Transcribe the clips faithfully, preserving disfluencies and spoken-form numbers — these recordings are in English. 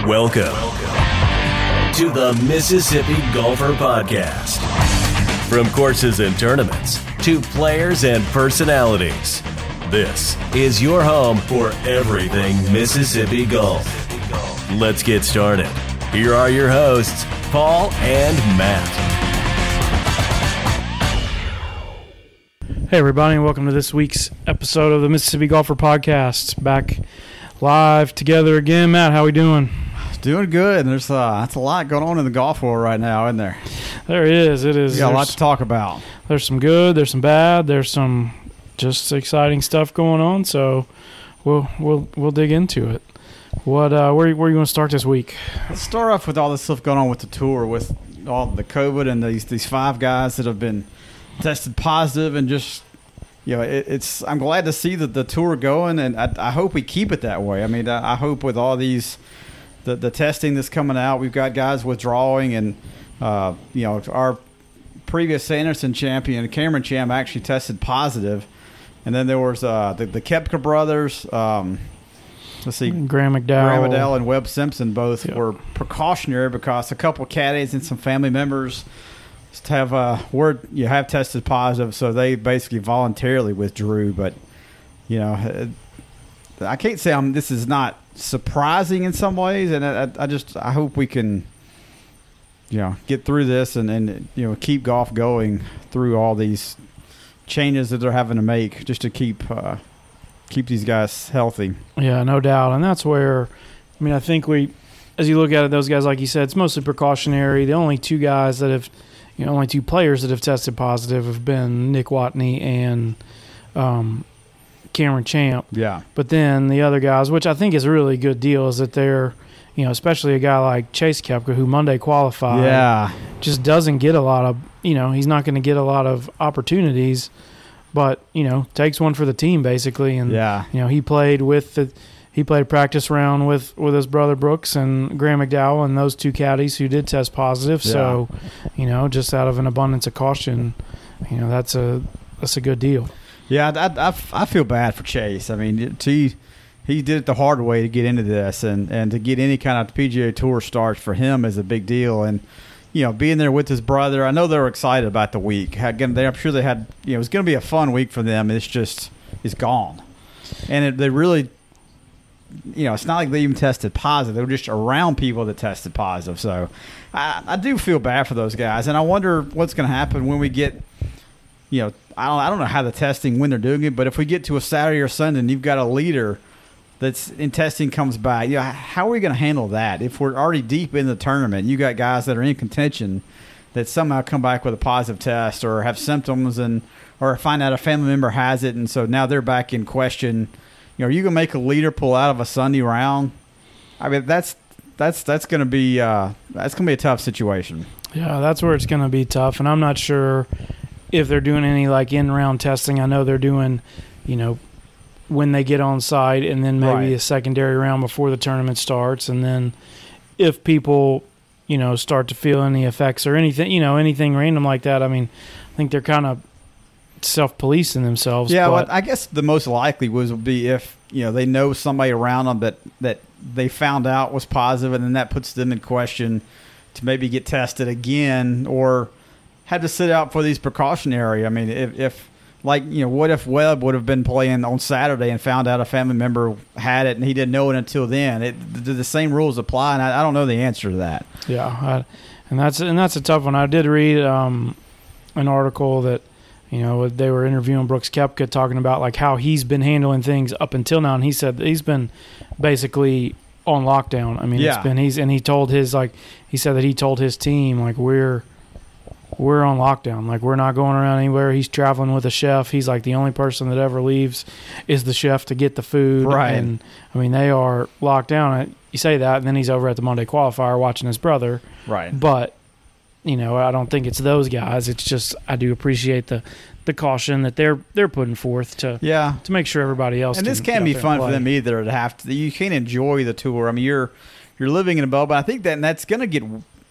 Welcome to the Mississippi Golfer Podcast. From courses and tournaments to players and personalities, this is your home for everything Mississippi golf. Let's get started. Here are your hosts, Paul and Matt. Hey everybody, and welcome to this week's episode of the Mississippi Golfer Podcast. Back live together again. Matt, how we doing? Doing good. There's uh, that's a lot going on in the golf world right now, isn't there? There is. It is. We got there's, a lot to talk about. There's some good. There's some bad. There's some just exciting stuff going on. So we'll we'll we'll dig into it. What uh, where where you want to start this week? Let's start off with all this stuff going on with the tour, with all the COVID and these these five guys that have been tested positive, and just you know, it, it's. I'm glad to see that the tour going, and I, I hope we keep it that way. I mean, I, I hope with all these. The, the testing that's coming out, we've got guys withdrawing, and uh, you know, our previous Sanderson champion, Cameron Champ, actually tested positive, and then there was uh, the, the Koepka brothers. Um, let's see, Graham McDowell, Graham McDowell, and Webb Simpson both yep. were precautionary because a couple of caddies and some family members have uh, word you have tested positive, so they basically voluntarily withdrew. But you know, I can't say I'm. This is not surprising in some ways, and I, I just I hope we can, you know, get through this and, and you know keep golf going through all these changes that they're having to make just to keep uh, keep these guys healthy. Yeah, no doubt, and that's where I mean I think we, as you look at it, those guys, like you said, it's mostly precautionary. The only two guys that have, you know, only two players that have tested positive have been Nick Watney and um, Cameron Champ. Yeah. But then the other guys, which I think is a really good deal, is that they're, you know, especially a guy like Chase Koepka, who Monday qualified, yeah, just doesn't get a lot of, you know, he's not going to get a lot of opportunities, but, you know, takes one for the team basically. And, yeah. you know, he played with the, he played a practice round with, with his brother Brooks and Graham McDowell and those two caddies who did test positive. Yeah. So, you know, just out of an abundance of caution, you know, that's a, that's a good deal. Yeah, I, I, I feel bad for Chase. I mean, he, he did it the hard way to get into this, and, and to get any kind of P G A Tour start for him is a big deal. And, you know, being there with his brother, I know they were excited about the week. Again, I'm sure they had, you know, it was going to be a fun week for them. It's just, it's gone. And it, they really, you know, it's not like they even tested positive. They were just around people that tested positive. So I, I do feel bad for those guys. And I wonder what's going to happen when we get, you know, I don't, I don't know how the testing, when they're doing it, but if we get to a Saturday or Sunday and you've got a leader that's in testing comes back, you know, how are we going to handle that? If we're already deep in the tournament, you got guys that are in contention that somehow come back with a positive test or have symptoms, and or find out a family member has it, and so now they're back in question. You know, are you going to make a leader pull out of a Sunday round? I mean, that's that's that's going to be uh, that's going to be a tough situation. Yeah, that's where it's going to be tough, and I'm not sure if they're doing any like in-round testing. I know they're doing, you know, when they get on site, and then maybe right. a secondary round before the tournament starts. And then if people, you know, start to feel any effects or anything, you know, anything random like that, I mean, I think they're kind of self-policing themselves. Yeah, but, well, I guess the most likely was would be if, you know, they know somebody around them that, that they found out was positive, and then that puts them in question to maybe get tested again, or had to sit out for these precautionary. I mean, if, if like, you know, what if Webb would have been playing on Saturday and found out a family member had it and he didn't know it until then? It, do the same rules apply? And I, I don't know the answer to that. Yeah, I, and that's and that's a tough one. I did read um, an article that, you know, they were interviewing Brooks Koepka, talking about like how he's been handling things up until now, and he said that he's been basically on lockdown. I mean, yeah. it's been he's and he told his like he said that he told his team like we're. We're on lockdown. Like, we're not going around anywhere. He's traveling with a chef. He's like the only person that ever leaves is the chef to get the food. Right. And I mean, they are locked down. You say that, and then he's over at the Monday qualifier watching his brother. Right. But, you know, I don't think it's those guys. It's just I do appreciate the, the caution that they're they're putting forth to yeah to make sure everybody else. And can this can't be fun for them either to have to. You can't enjoy the tour. I mean, you're you're living in a bubble. I think that and that's going to get.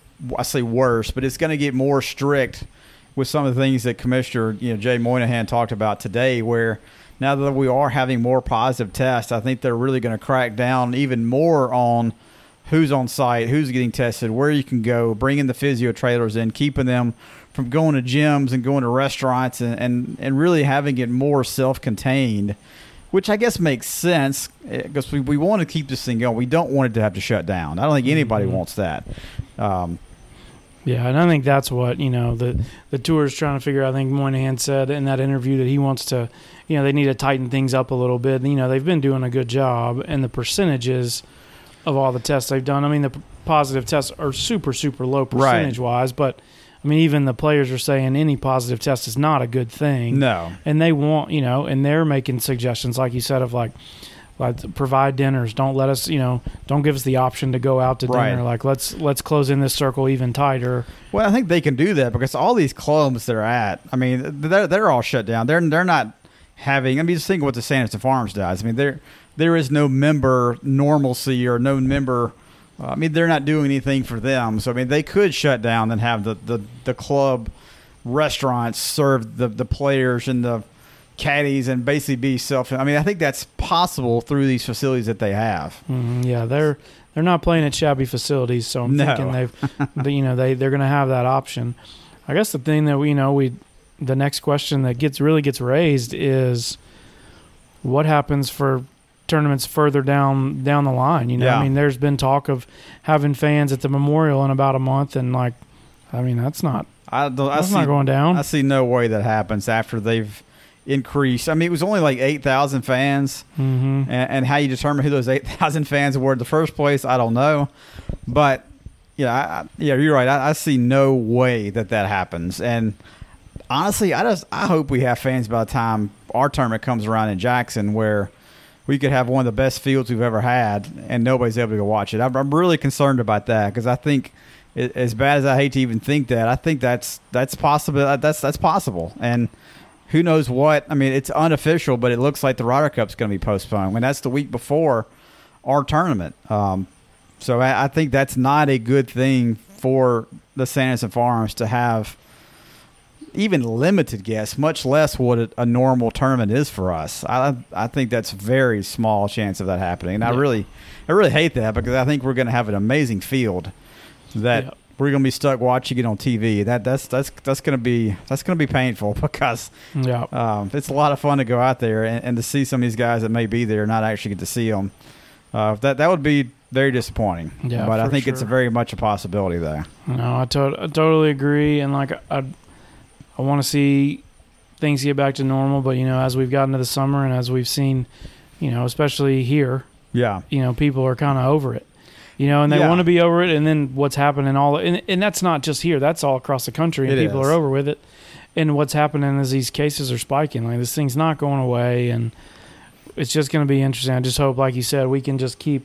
I say worse, but it's going to get more strict with some of the things that Commissioner, you know, Jay Moynihan talked about today, where now that we are having more positive tests, I think they're really going to crack down even more on who's on site, who's getting tested, where you can go, bringing the physio trailers in, keeping them from going to gyms and going to restaurants, and, and, and really having it more self-contained, which I guess makes sense because we, we want to keep this thing going. We don't want it to have to shut down. I don't think anybody mm-hmm. wants that. Um, yeah, and I think that's what, you know, the, the tour is trying to figure out. I think Moynihan said in that interview that he wants to, you know, they need to tighten things up a little bit. You know, they've been doing a good job, and the percentages of all the tests they've done, I mean, the p- positive tests are super, super low percentage-wise, right. But, I mean, even the players are saying any positive test is not a good thing. No. And they want, you know, and they're making suggestions, like you said, of like, like provide dinners. Don't let us, you know, don't give us the option to go out to right. dinner. Like, let's let's close in this circle even tighter. Well, I think they can do that because all these clubs they're at, I mean, they're they're all shut down. They're they're not having. I mean, just think of what the Sanderson Farms does. I mean, there there is no member normalcy or no member. Uh, I mean, they're not doing anything for them. So I mean, they could shut down and have the the, the club restaurants serve the the players and the caddies and basically be self. I mean, I think that's possible through these facilities that they have. Mm, yeah, they're they're not playing at shabby facilities, so I'm no. thinking they've, you know, they they're going to have that option. I guess the thing that we you know we the next question that gets really gets raised is what happens for tournaments further down down the line. You know, yeah. I mean, there's been talk of having fans at the Memorial in about a month, and like, I mean, that's not I, don't, that's I see, not going down. I see no way that happens after they've increased. I mean, it was only like eight thousand fans, mm-hmm. and, and how you determine who those eight thousand fans were in the first place, I don't know. But yeah, I, yeah, you're right. I, I see no way that that happens. And honestly, I just I hope we have fans by the time our tournament comes around in Jackson, where we could have one of the best fields we've ever had, and nobody's able to go watch it. I'm, I'm really concerned about that because I think, it, as bad as I hate to even think that, I think that's that's possible. That's that's possible, and who knows what? I mean, it's unofficial, but it looks like the Ryder Cup's going to be postponed. When that's the week before our tournament, um, so I, I think that's not a good thing for the Sanderson Farms to have even limited guests, much less what a, a normal tournament is for us. I I think that's very small chance of that happening, and yeah. I really I really hate that because I think we're going to have an amazing field that. Yeah. We're going to be stuck watching it on T V. That that's that's that's going to be that's going to be painful because yeah. um, it's a lot of fun to go out there and, and to see some of these guys that may be there and not actually get to see them. Uh, that that would be very disappointing. Yeah, but I think sure. it's a very much a possibility there. No, I, to- I totally agree, and like I I want to see things get back to normal. But you know, as we've gotten to the summer and as we've seen, you know, especially here, yeah, you know, people are kind of over it. You know, and they yeah. want to be over it, and then what's happening all and, and that's not just here. That's all across the country, and it people is. are over with it. And what's happening is these cases are spiking. Like, this thing's not going away, and it's just going to be interesting. I just hope, like you said, we can just keep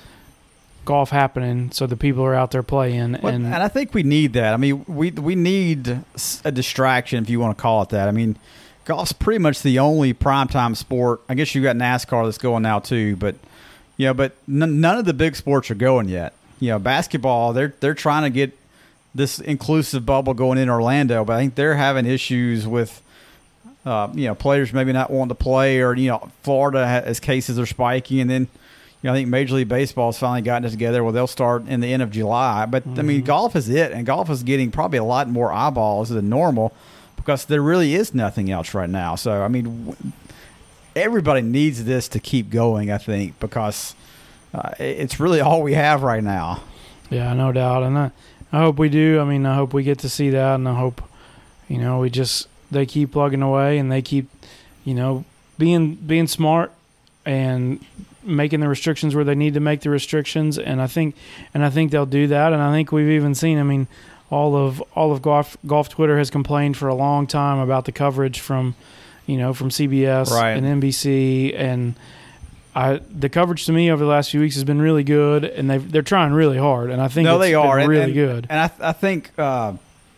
golf happening so the people are out there playing. Well, and, and I think we need that. I mean, we we need a distraction, if you want to call it that. I mean, golf's pretty much the only primetime sport. I guess you got NASCAR that's going now too, but – Yeah, but n- none of the big sports are going yet. You know, basketball, they're they're trying to get this inclusive bubble going in Orlando, but I think they're having issues with, uh, you know, players maybe not wanting to play, or, you know, Florida has cases are spiking, and then, you know, I think Major League Baseball has finally gotten it together where they'll start in the end of July. But, mm-hmm. I mean, golf is it, and golf is getting probably a lot more eyeballs than normal because there really is nothing else right now. So, I mean, w- everybody needs this to keep going, I think, because uh, it's really all we have right now. Yeah, no doubt. And I, I hope we do. I mean, I hope we get to see that, and I hope, you know, we just they keep plugging away and they keep, you know, being being smart and making the restrictions where they need to make the restrictions. And I think and I think they'll do that. And I think we've even seen, I mean, all of all of golf golf Twitter has complained for a long time about the coverage from you know, from C B S right. and N B C, and I the coverage to me over the last few weeks has been really good, and they they're trying really hard, and I think no, it's they are been really and, good. And I th- I think uh,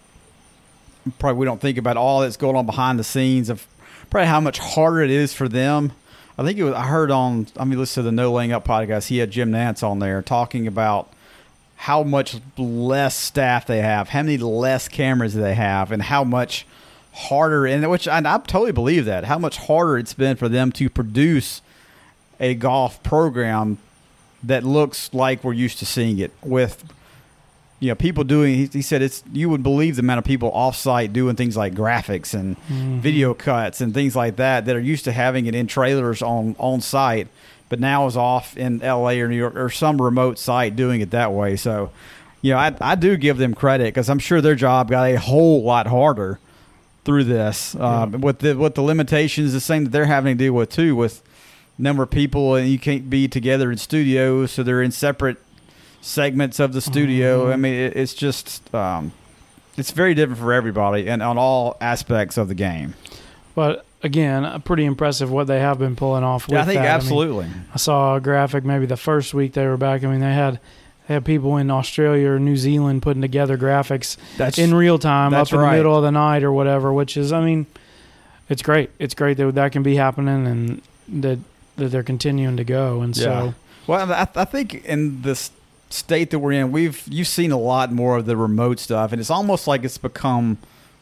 probably we don't think about all that's going on behind the scenes of probably how much harder it is for them. I think it was I heard on I mean listen to the No Laying Up podcast. He had Jim Nantz on there talking about how much less staff they have, how many less cameras they have, and how much harder, and which I, I totally believe that, how much harder it's been for them to produce a golf program that looks like we're used to seeing it with, you know, people doing, he, he said it's, you would believe the amount of people off-site doing things like graphics and mm-hmm. video cuts and things like that that are used to having it in trailers on, on site, but now is off in L A or New York or some remote site doing it that way. So, you know, I, I do give them credit because I'm sure their job got a whole lot harder through this. Uh, yeah. With the with the limitations, the same that they're having to deal with too, with number of people, and you can't be together in studios, so they're in separate segments of the studio. Mm-hmm. I mean, it, it's just um, it's very different for everybody and on all aspects of the game. But again, pretty impressive what they have been pulling off. With yeah, I think that. absolutely. I, mean, I saw a graphic maybe the first week they were back. I mean, they had. They had people in Australia or New Zealand putting together graphics that's, in real time up in right. the middle of the night or whatever, which is, I mean, it's great. It's great that that can be happening and that, that they're continuing to go. And yeah. so, well, I, I think in this state that we're in, we've you've seen a lot more of the remote stuff, and it's almost like it's become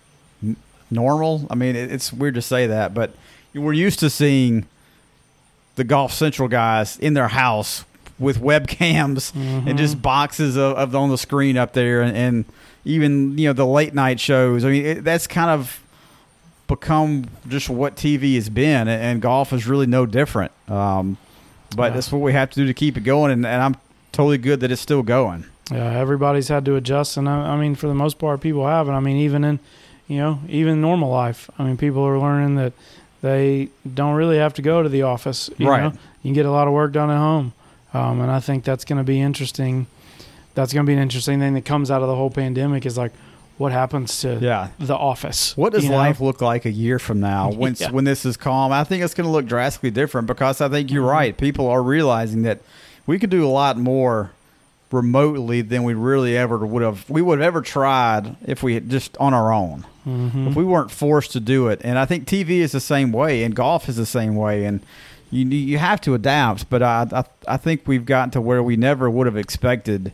normal. I mean, it, it's weird to say that, but we're used to seeing the Golf Central guys in their house with webcams mm-hmm. and just boxes of, of on the screen up there, and, and even, you know, the late night shows. I mean, it, that's kind of become just what T V has been, and, and golf is really no different. Um, but yeah. that's what we have to do to keep it going, and, and I'm totally good that it's still going. Yeah, everybody's had to adjust, and I, I mean, for the most part, people have. And I mean, even in, you know, even normal life, I mean, people are learning that they don't really have to go to the office. You right. know? You can get a lot of work done at home. Um, and I think that's going to be interesting. That's going to be an interesting thing that comes out of the whole pandemic is like, what happens to yeah. the office? What does you know? life look like a year from now when yeah. when this is calm? I think it's going to look drastically different because I think you're right. People are realizing that we could do a lot more remotely than we really ever would have. We would have ever tried if we had just on our own. Mm-hmm. If we weren't forced to do it. And I think T V is the same way, and golf is the same way, and You you have to adapt, but I, I I think we've gotten to where we never would have expected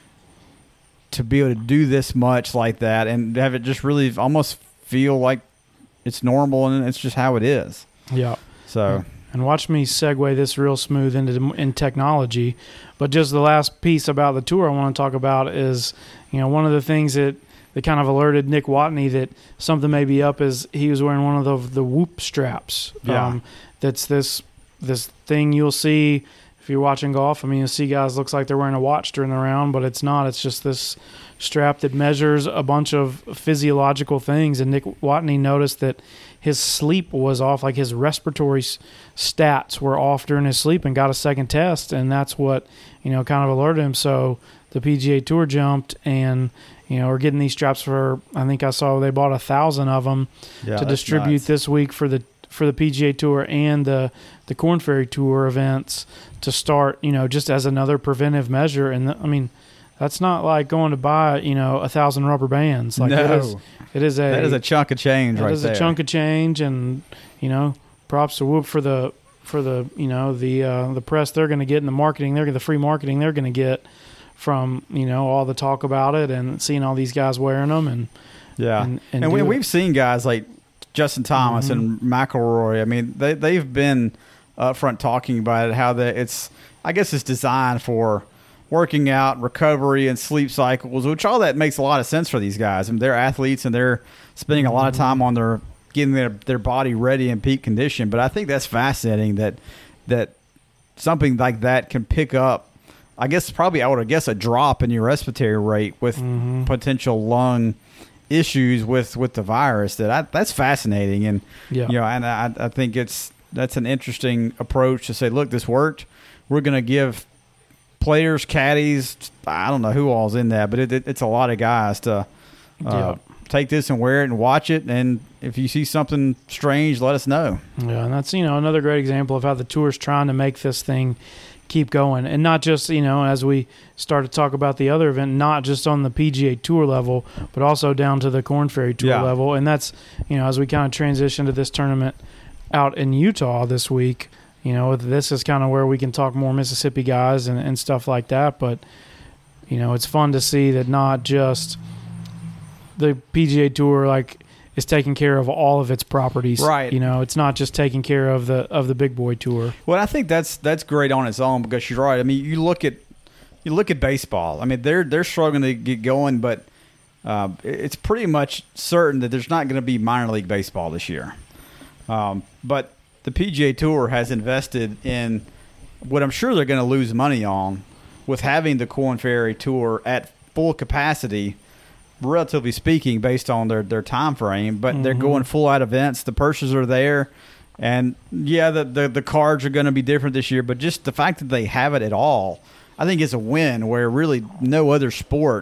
to be able to do this much like that and have it just really almost feel like it's normal and it's just how it is. Yeah. So and watch me segue this real smooth into in technology, but just the last piece about the tour I want to talk about is, you know, one of the things that that kind of alerted Nick Watney that something may be up is he was wearing one of the the Whoop straps. Yeah. Um, that's this. This thing you'll see if you're watching golf. I mean, you'll see guys looks like they're wearing a watch during the round, but it's not. It's just this strap that measures a bunch of physiological things. And Nick Watney noticed that his sleep was off, like his respiratory stats were off during his sleep, and got a second test. And that's what, you know, kind of alerted him. So the P G A Tour jumped and, you know, we're getting these straps for, I think I saw they bought a thousand of them yeah, to distribute nuts. This week for the for the P G A Tour and the the Korn Ferry Tour events to start, you know, just as another preventive measure. And the, I mean, that's not like going to buy, you know, a thousand rubber bands. Like no. it is, it is a that is a chunk of change right there. It is a chunk of change, and you know, props to Whoop for the for the you know the uh, the press they're going to get and the marketing they're the free marketing they're going to get from, you know, all the talk about it and seeing all these guys wearing them and yeah, and, and, and we, we've seen guys like Justin Thomas mm-hmm. and McIlroy. I mean, they they've been upfront talking about it, how that it's I guess it's designed for working out, recovery, and sleep cycles, which all that makes a lot of sense for these guys. I mean, they're athletes and they're spending a lot of time on their getting their their body ready in peak condition. But I think that's fascinating that that something like that can pick up. I guess probably I would guess a drop in your respiratory rate with mm-hmm. potential lung issues with, with the virus. That I, that's fascinating, and yeah. you know, and I, I think it's that's an interesting approach to say, look, this worked. We're going to give players, caddies, I don't know who all's in that, but it, it, it's a lot of guys to uh, yeah. take this and wear it and watch it. And if you see something strange, let us know. Yeah, and that's, you know, another great example of how the tour's trying to make this thing keep going. And not just, you know, as we start to talk about the other event, not just on the P G A Tour level, but also down to the Korn Ferry Tour yeah. level. And that's, you know, as we kind of transition to this tournament out in Utah this week, you know, this is kind of where we can talk more Mississippi guys and, and stuff like that. But, you know, it's fun to see that not just the P G A Tour, like, is taking care of all of its properties. Right. You know, it's not just taking care of the of the big boy tour. Well, I think that's that's great on its own because you're right. I mean, you look at you look at baseball. I mean, they're they're struggling to get going, but uh, it's pretty much certain that there's not going to be minor league baseball this year. Um, but the P G A Tour has invested in what I'm sure they're going to lose money on with having the Korn Ferry Tour at full capacity, relatively speaking, based on their, their time frame. But mm-hmm. they're going full out events. The purses are there. And, yeah, the, the, the cards are going to be different this year. But just the fact that they have it at all, I think is a win where really no other sport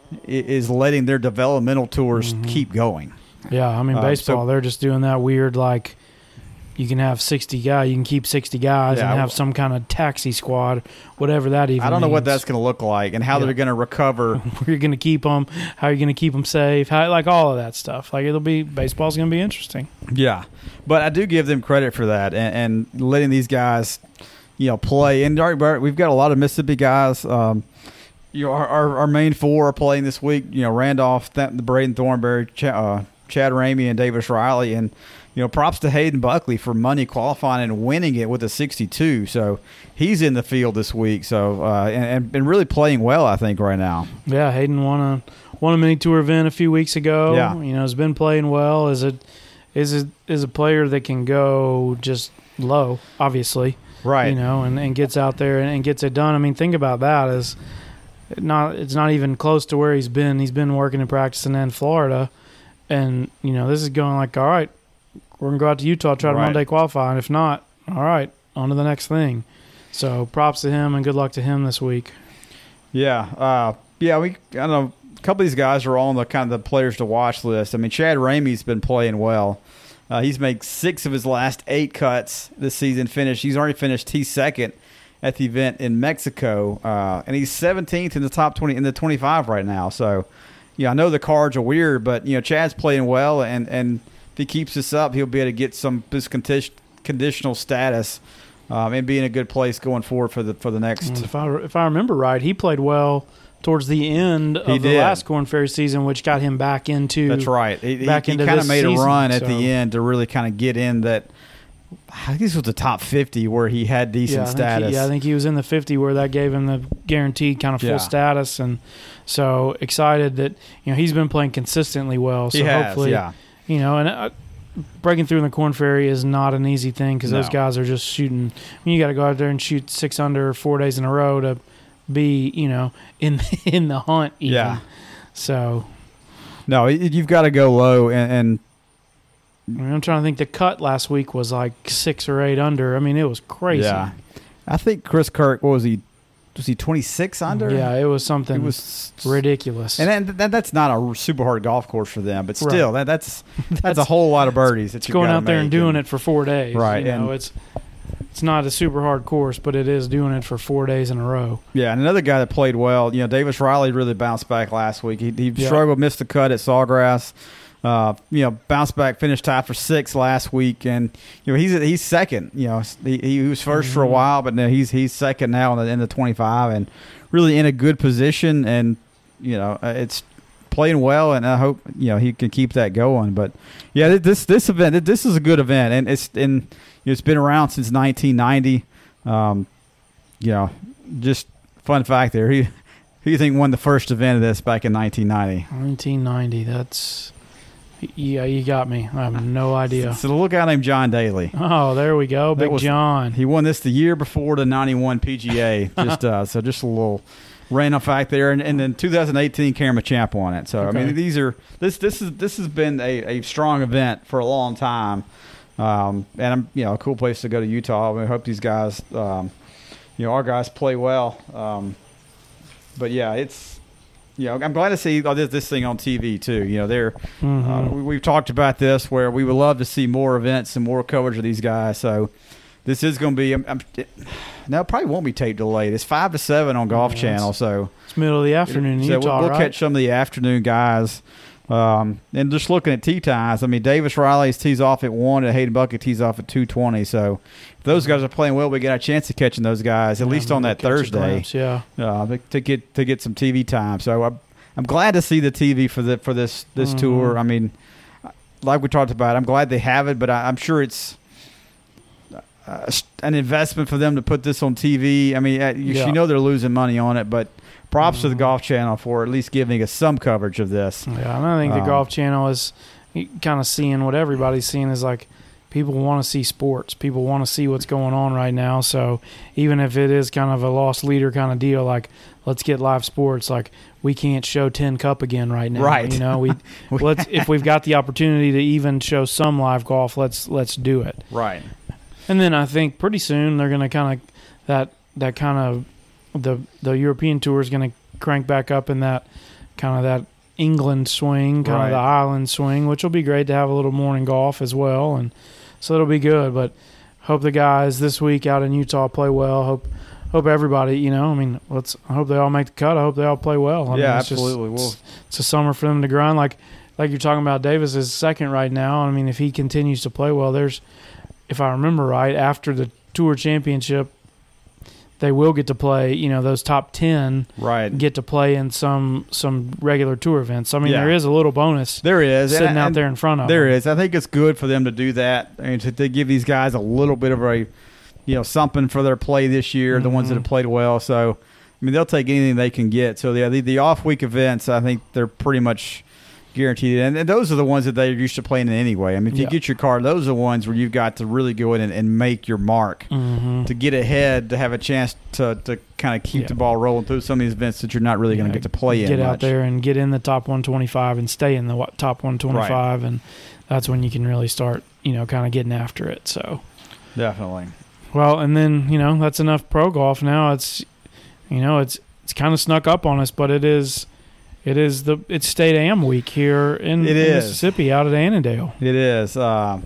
is letting their developmental tours mm-hmm. keep going. Yeah, I mean, baseball, uh, so, they're just doing that weird, like, you can have sixty guys, you can keep sixty guys yeah, and have some kind of taxi squad, whatever that even I don't know means. what that's going to look like and how yeah. they're going to recover. Where you're going to keep them, how you're going to keep them safe, how, like all of that stuff. Like, it'll be, baseball's going to be interesting. Yeah, but I do give them credit for that and, and letting these guys, you know, play. And we've got a lot of Mississippi guys. Um, you know, our, our, our main four are playing this week. You know, Randolph, Th- Braden Thornberry, Ch- uh, Chad Ramey, and Davis Riley. And, you know, props to Hayden Buckley for money qualifying and winning it with a sixty-two. So he's in the field this week. So uh, and, and really playing well, I think, right now. Yeah, Hayden won a won a mini tour event a few weeks ago. Yeah. You know, has been playing well. Is a is a, is a player that can go just low, obviously. Right. You know, and, and gets out there and, and gets it done. I mean, think about that. Is not it's not even close to where he's been. He's been working and practicing in Florida, and you know, this is going like, all right, we're going to go out to Utah, try to right. Monday qualify, and if not, all right, on to the next thing. So props to him and good luck to him this week. Yeah. Uh, yeah, we I don't know, a couple of these guys are on the kind of the players to watch list. I mean, Chad Ramey's been playing well. Uh, he's made six of his last eight cuts this season. Finished. He's already finished T second at the event in Mexico, uh, and he's seventeenth in the top twenty in the twenty-five right now. So, yeah, I know the cards are weird, but you know Chad's playing well, and and if he keeps this up, he'll be able to get some this condi- conditional status um, and be in a good place going forward for the for the next. And if I if I remember right, he played well towards the end of he the did. last Korn Ferry season, which got him back into. That's right. He, back he, into he kind of made season, a run at so. the end to really kind of get in that. I think this was the top fifty where he had decent yeah, I think status. He, yeah, I think he was in the fifty where that gave him the guaranteed kind of full Yeah. status, and so excited that you know he's been playing consistently well. So he has, hopefully, yeah. you know, and uh, breaking through in the Korn Ferry is not an easy thing because No. those guys are just shooting. I mean, you got to go out there and shoot six under four days in a row to be, you know, in in the hunt. Even. Yeah. So. No, you've got to go low, and, and I mean, I'm trying to think. The cut last week was like six or eight under. I mean, it was crazy. yeah, I think Chris Kirk. What was he? Was he twenty-six under? Yeah, it was something. It was ridiculous. And that, that, that's not a super hard golf course for them, but still, Right. that, that's, that's that's a whole lot of birdies. That It's going out there and doing and, it for four days. Right, You know, and- it's it's not a super hard course, but it is doing it for four days in a row. Yeah, and another guy that played well, you know, Davis Riley really bounced back last week. He, he Yeah. struggled, missed the cut at Sawgrass. Uh, you know, bounced back, finished tied for sixth last week, and you know he's he's second. You know, he, he was 1st Mm-hmm. for a while, but now he's he's second now in the, in the twenty-five, and really in a good position. And you know, uh, it's playing well, and I hope you know he can keep that going. But yeah, this this event, this is a good event, and it's and you know, it's been around since nineteen ninety. Um, you know, just fun fact there. He, who do you think won the first event of this back in nineteen ninety? nineteen ninety. That's yeah, you got me. I have no idea. It's a little guy named John Daly. Oh, there we go, That Big was- John. He won this the year before the ninety-one P G A. Just uh, so just a little random fact there, and, and then two thousand eighteen Cameron Champ won it. So Okay. I mean, these are this this is this has been a, a strong event for a long time, um, and I'm you know a cool place to go to Utah. I hope these guys, um, you know, our guys play well. Um, but yeah, it's. You know, I'm glad to see this, this thing on T V too. You know, they're Mhm. uh, we, we've talked about this where we would love to see more events and more coverage of these guys. So this is going to be. I'm, I'm, it, no, it probably won't be tape delayed. It's five to seven on Golf Yeah, Channel. So It's middle of the afternoon in so Utah, we'll, we'll right? catch some of the afternoon guys. Um, and just looking at tee times, I mean, Davis Riley's tees off at one, and Hayden Bucket tees off at two twenty. So if those guys are playing well, we get a chance of catching those guys at Yeah, least on maybe that catch a Thursday. glimpse, Yeah. Uh, to get to get some T V time. So I'm, I'm glad to see the T V for the for this this Mhm. tour. I mean, like we talked about, I'm glad they have it, but I, I'm sure it's uh, an investment for them to put this on T V. I mean, you, yeah. you know they're losing money on it, but props mm-hmm. to the Golf Channel for at least giving us some coverage of this. Yeah, and I think the um, Golf Channel is kind of seeing what everybody's seeing is like people want to see sports. People want to see what's going on right now. So even if it is kind of a lost leader kind of deal, like let's get live sports. Like we can't show Tin Cup again right now. Right. You know, we let's if we've got the opportunity to even show some live golf, let's let's do it. Right. And then I think pretty soon they're going to kind of that that kind of the the European Tour is going to crank back up in that kind of that England swing, kind right. of the island swing, which will be great to have a little morning golf as well, and so it'll be good. But hope the guys this week out in Utah play well. Hope hope everybody, you know, I mean, let's. I hope they all make the cut. I hope they all play well. I yeah, mean, it's absolutely. Just, We'll. it's, it's a summer for them to grind. Like like you're talking about, Davis is second right now. I mean, if he continues to play well, there's, if I remember right, after the Tour Championship, they will get to play, you know, those top ten right. get to play in some some regular tour events. I mean, Yeah. there is a little bonus There is sitting and, out and there in front of There them. is. I think it's good for them to do that and to, to give these guys a little bit of a, you know, something for their play this year. Mm-hmm. The ones that have played well. So, I mean, they'll take anything they can get. So, yeah, the, the off week events, I think they're pretty much guaranteed. And, and those are the ones that they're used to playing in anyway. I mean, if you Yeah. get your card, those are the ones where you've got to really go in and, and make your mark Mm-hmm. to get ahead, to have a chance to, to kind of keep Yeah. the ball rolling through some of these events that you're not really going to Yeah, get to play in. Get out much. there and get in the top one twenty-five and stay in the wa- top one twenty-five, and that's when you can really start, you know, kind of getting after it. So, Definitely. well, and then, you know, that's enough pro golf. Now it's, you know, it's it's kind of snuck up on us, but it is. It is the it's State Am week here in, It in is. Mississippi, out at Annandale. It is. Uh,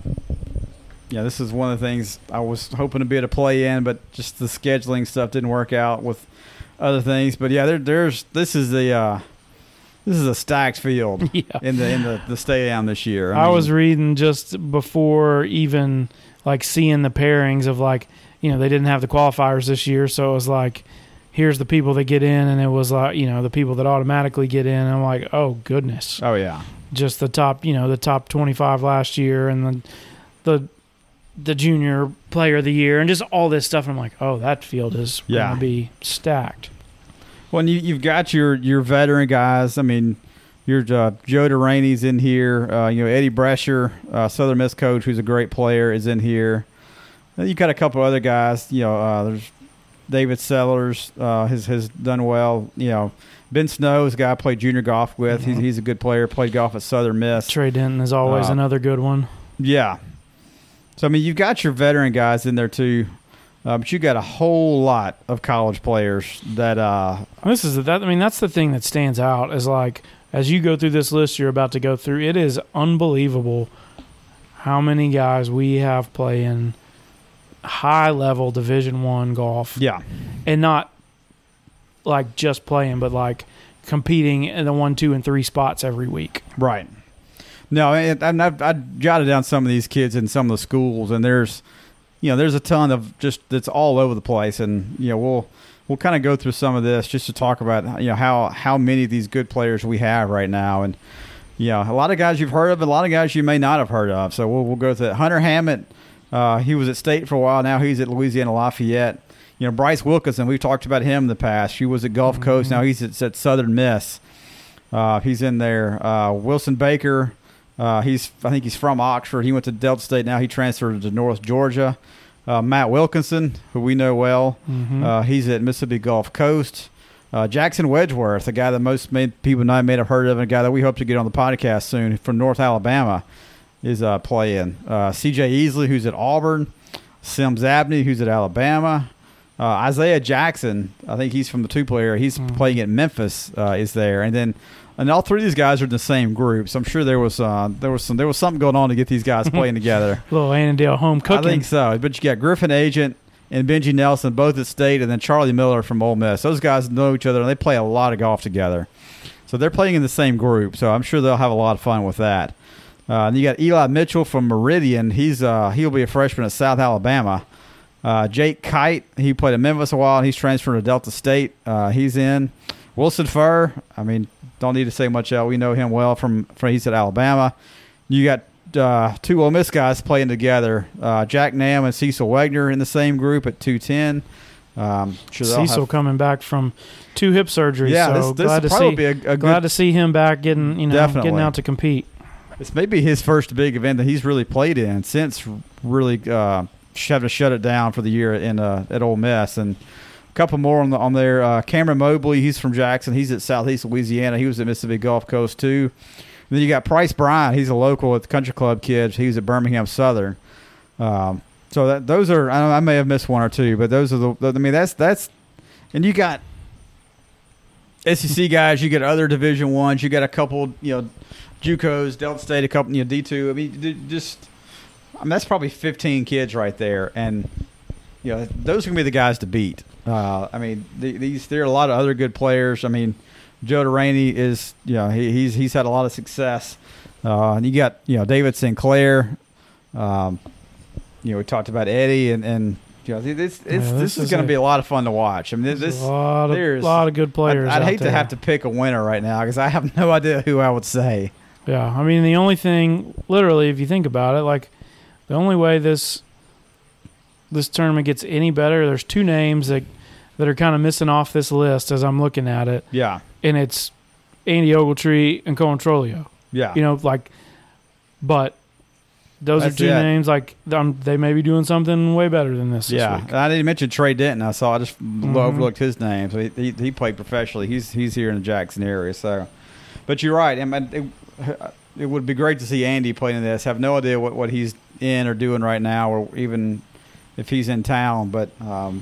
yeah, this is one of the things I was hoping to be able to play in, but just the scheduling stuff didn't work out with other things. But yeah, there, there's this is the uh, this is a stacked field Yeah. in the in the, the State Am this year. I, mean, was reading just before even like seeing the pairings of like, you know, they didn't have the qualifiers this year, so it was like, here's the people that get in, and it was like, you know, the people that automatically get in. And I'm like, oh goodness, oh yeah, just the top, you know, the top twenty-five last year, and the the the junior player of the year, and just all this stuff. And I'm like, oh, that field is Yeah. going to be stacked. Well, and you, you've got your your veteran guys. I mean, your uh, Joe Delaney's in here. Uh, you know, Eddie Brescher, uh, Southern Miss coach, who's a great player, is in here. You got a couple other guys. You know, uh, there's David Sellers uh, has has done well. You know, Ben Snow is a guy I played junior golf with. Mm-hmm. He's he's a good player. Played golf at Southern Miss. Trey Denton is always Uh, another good one. Yeah. So I mean, you've got your veteran guys in there too, uh, but you got a whole lot of college players that. Uh, This is that. I mean, that's the thing that stands out is like as you go through this list you're about to go through. It is unbelievable how many guys we have playing high level Division One golf. yeah. And not like just playing, but like competing in the one, two, and three spots every week. Right. No, and I've, I've jotted down some of these kids in some of the schools, and there's, you know, there's a ton of just that's all over the place, and you know, we'll we'll kind of go through some of this just to talk about you know how how many of these good players we have right now, and you know, a lot of guys you've heard of, a lot of guys you may not have heard of. So we'll we'll go through that. Hunter Hammett, uh, he was at State for a while. Now he's at Louisiana Lafayette. You know, Bryce Wilkinson, we've talked about him in the past. He was at Gulf Coast. Now he's at, at Southern Miss. Uh, he's in there. Uh, Wilson Baker. Uh, he's, I think he's from Oxford. He went to Delta State. Now he transferred to North Georgia. Uh, Matt Wilkinson, who we know well, Mm-hmm. uh, he's at Mississippi Gulf Coast. Uh, Jackson Wedgeworth, a guy that most made, people not may have heard of, and a guy that we hope to get on the podcast soon from North Alabama, is uh, playing. Uh, C J Easley, who's at Auburn. Sims Abney, who's at Alabama. Uh, Isaiah Jackson, I think he's from the two-player. He's Mm-hmm. playing at Memphis. Uh, is there, and then. And all three of these guys are in the same group, so I'm sure there was uh, there was some there was something going on to get these guys playing together. Little Annandale home cooking. I think so. But you got Griffin Agent and Benji Nelson, both at State, and then Charlie Miller from Ole Miss. Those guys know each other, and they play a lot of golf together. So they're playing in the same group, so I'm sure they'll have a lot of fun with that. Uh, and you got Eli Mitchell from Meridian. He's uh, he'll be a freshman at South Alabama. Uh, Jake Kite, he played at Memphis a while, and he's transferred to Delta State. Uh, he's in. Wilson Furr, I mean, don't need to say much else. We know him well from, from he's at Alabama. You got uh, two Ole Miss guys playing together. Uh, Jack Nam and Cecil Wegner in the same group at two ten. Um, sure Cecil have, coming back from two hip surgeries. Yeah, so this, this glad will to probably see, be a, a glad good. to see him back getting you know Definitely. getting out to compete. This may be his first big event that he's really played in since really uh, having to shut it down for the year in uh, at Ole Miss. And a couple more on the on there. Uh, Cameron Mobley, he's from Jackson. He's at Southeast Louisiana. He was at Mississippi Gulf Coast too. And then you got Price Bryant. He's a local at the Country Club kid. He was at Birmingham Southern. Um, so that those are I, I may have missed one or two, but those are the. I mean that's that's. And you got S E C guys. You got other Division Ones. You got a couple. You know. JUCOs, Delta State, a couple, you know, D two. I mean, just I mean, that's probably fifteen kids right there, and you know, those are gonna be the guys to beat. Uh, I mean, the, these there are a lot of other good players. I mean, Joe Deraney is, you know, he, he's he's had a lot of success. Uh, and you got, you know, David Sinclair. Um, you know, we talked about Eddie, and and you know, this it's, Yeah, this this is, is going to a- be a lot of fun to watch. I mean, this, this a lot of, there's lot of good players. I'd, I'd out hate to there. have to pick a winner right now because I have no idea who I would say. Yeah, I mean, the only thing, literally, if you think about it, like, the only way this this tournament gets any better, there's two names that that are kind of missing off this list as I'm looking at it, Yeah, and it's Andy Ogletree and Cohen Trolio. yeah. You know, like, but those That's are two it. names, like, um, they may be doing something way better than this Yeah, this week. I didn't mention Trey Denton. I saw I just Mhm. overlooked his name. So he, he he played professionally. He's he's here in the Jackson area. So, but you're right. I mean, it, it would be great to see Andy playing in this. Have no idea what, what he's in or doing right now, or even if he's in town. But um,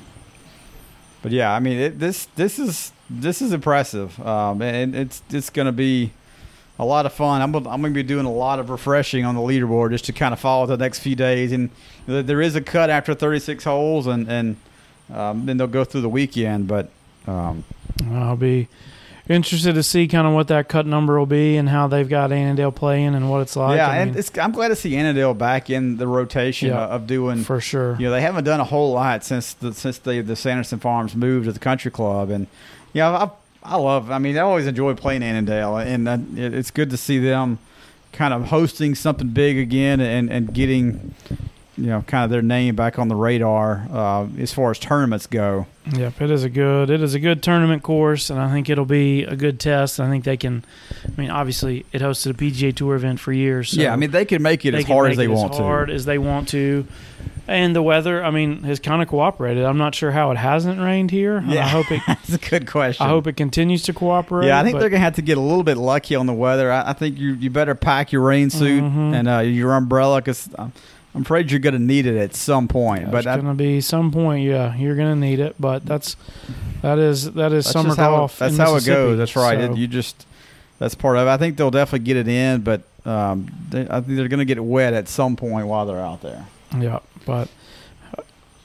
but yeah, I mean, it, this this is this is impressive, um, and it's it's going to be a lot of fun. I'm I'm going to be doing a lot of refreshing on the leaderboard just to kind of follow the next few days. And there is a cut after thirty-six holes, and and um, then they'll go through the weekend. But um, I'll be interested to see kind of what that cut number will be and how they've got Annandale playing and what it's like. yeah, I and mean, it's, I'm glad to see Annandale back in the rotation Yeah, of doing. for sure. You know, they haven't done a whole lot since the since the the Sanderson Farms moved to the Country Club, and you know, I I love. I mean, I always enjoy playing Annandale, and uh, it, it's good to see them kind of hosting something big again and and getting, you know, kind of their name back on the radar uh, as far as tournaments go. Yep, it is a good it is a good tournament course, and I think it'll be a good test. I think they can. I mean, obviously, it hosted a P G A Tour event for years. So yeah, I mean, they can make it they as can hard make as they it want as to. hard as they want to, and the weather, I mean, has kind of cooperated. I'm not sure how it hasn't rained here. and Yeah, I hope it. that's a good question. I hope it continues to cooperate. Yeah, I think but they're gonna have to get a little bit lucky on the weather. I, I think you you better pack your rain suit Mhm. and uh, your umbrella because I'm, I'm afraid you're gonna need it at some point. There's but I, going to be some point, yeah, you're going to need it. But that's that is that is that's summer just how golf. It, that's in how it Mississippi. goes. That's right. So, It- you just that's part of it. I think they'll definitely get it in, but um, they, I think they're gonna get it wet at some point while they're out there. yeah, but uh,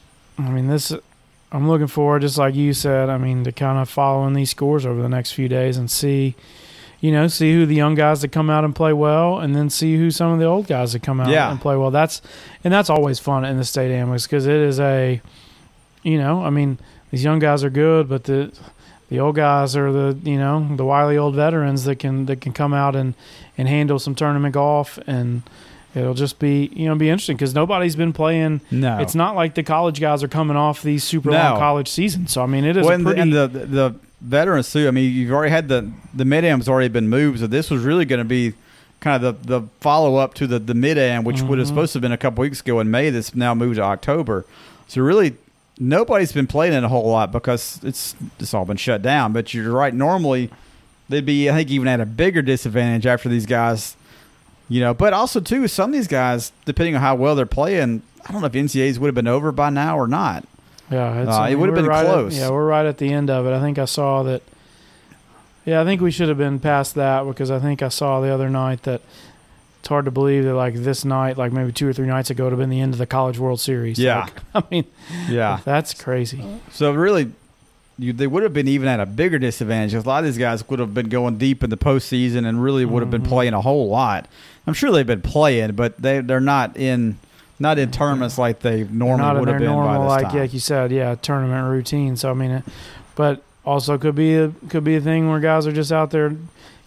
I mean, this. I'm looking forward, just like you said. I mean, to kind of following these scores over the next few days and see, you know, see who the young guys that come out and play well, and then see who some of the old guys that come out Yeah. and play well. That's and that's always fun in the state Amex because it is a, you know, I mean, these young guys are good, but the the old guys are the you know the wily old veterans that can that can come out and and handle some tournament golf, and it'll just be you know be interesting because nobody's been playing. No, It's not like the college guys are coming off these super No. long college seasons. So I mean, it is Well, a and, the, pretty. and the the veterans too. I mean, you've already had the the mid am's already been moved, so this was really going to be kind of the, the follow up to the the mid am, which would have Mhm. supposed to have been a couple weeks ago in May. That's now moved to October. So really, nobody's been playing it a whole lot because it's it's all been shut down. But you're right. Normally, they'd be I think even at a bigger disadvantage after these guys. You know, but also too, some of these guys, depending on how well they're playing, I don't know if N C A As would have been over by now or not. Yeah, it's, Uh, I it mean, would've we're been right at- close. yeah, we're right at the end of it. I think I saw that. Yeah, I think we should have been past that because I think I saw the other night that it's hard to believe that like this night, like maybe two or three nights ago, would have been the end of the College World Series. Yeah. Like, I mean, Yeah. that's crazy. So really, you, they would have been even at a bigger disadvantage. A lot of these guys would have been going deep in the postseason and really would have been Mhm. playing a whole lot. I'm sure they've been playing, but they they're not in not in tournaments like they normally Not in would have their been by normal, this like time. like you said, yeah, tournament routine. So I mean, it, but also could be a could be a thing where guys are just out there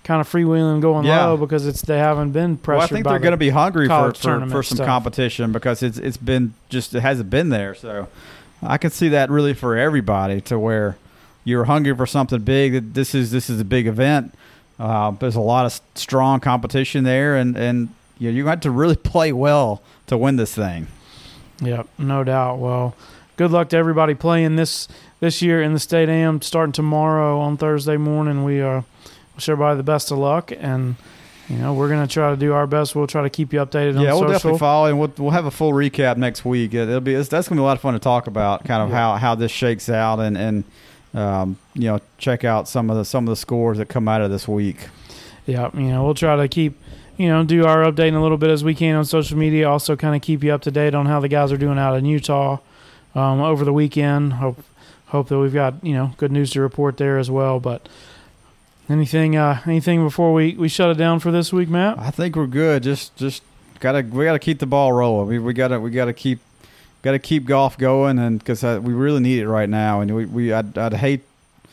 kind of freewheeling, going Yeah. low because it's they haven't been pressured. Well, I think by they're the going to be hungry for, college for, tournament for some stuff. competition because it's it's been just it hasn't been there. So I can see that really for everybody to where you're hungry for something big. That this is this is a big event. Uh, there's a lot of strong competition there, and and you know, you have to really play well to win this thing. Yep, no doubt. Well, good luck to everybody playing this this year in the State Am starting tomorrow on Thursday morning. We uh, wish everybody the best of luck, and you know we're gonna try to do our best. We'll try to keep you updated on Yeah, we'll social. definitely follow, and we'll we'll have a full recap next week. It'll be it's, that's gonna be a lot of fun to talk about, kind of Yeah. how, how this shakes out, and and um, you know check out some of the some of the scores that come out of this week. Yeah, you know we'll try to keep you know do our updating a little bit as we can on social media. Also, kind of keep you up to date on how the guys are doing out in Utah um, over the weekend. Hope hope that we've got you know good news to report there as well. But anything uh, anything before we, we shut it down for this week, Matt? I think we're good. Just just gotta we gotta keep the ball rolling. We we gotta we gotta keep gotta keep golf going, and because we really need it right now. And we, we I'd, I'd hate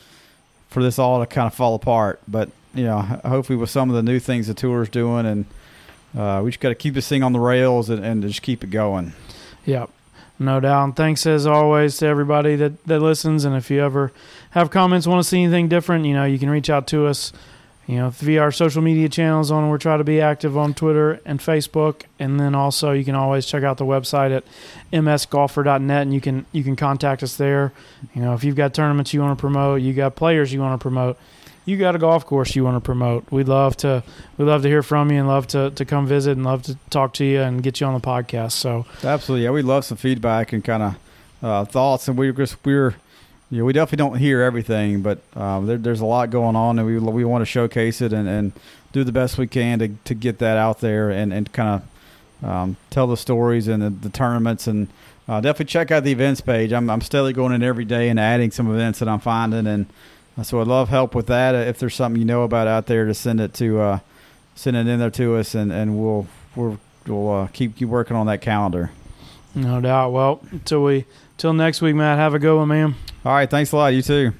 for this all to kind of fall apart, but you know hopefully with some of the new things the tour's doing, and uh, we just gotta keep this thing on the rails and, and just keep it going. Yeah, no doubt. And thanks as always to everybody that, that listens. And if you ever have comments, want to see anything different, you know, you can reach out to us, you know, via our social media channels. On we're trying to be active on Twitter and Facebook. And then also you can always check out the website at m s golfer dot net, and you can you can contact us there. You know, if you've got tournaments you want to promote, you got players you want to promote, you got a golf course you want to promote, we'd love to we love to hear from you and love to, to come visit and love to talk to you and get you on the podcast. So Absolutely, yeah, we love some feedback and kind of uh, thoughts, and we just we're you know, we definitely don't hear everything, but uh, there, there's a lot going on, and we we want to showcase it and, and do the best we can to to get that out there and and kind of um, tell the stories and the, the tournaments, and uh, definitely check out the events page. I'm I'm steadily going in every day and adding some events that I'm finding, and so I'd love help with that. If there's something you know about out there, to send it to uh, send it in there to us, and, and we'll we'll, we'll uh, keep keep working on that calendar. no doubt. Well, until we till next week, Matt. Have a good one, man. All right, thanks a lot. You too.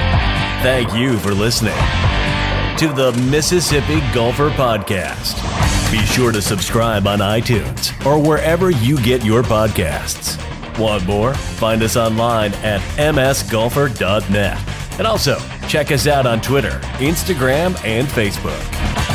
Thank you for listening to the Mississippi Golfer Podcast. Be sure to subscribe on iTunes or wherever you get your podcasts. Want more? Find us online at m s golfer dot net. And also, check us out on Twitter, Instagram, and Facebook.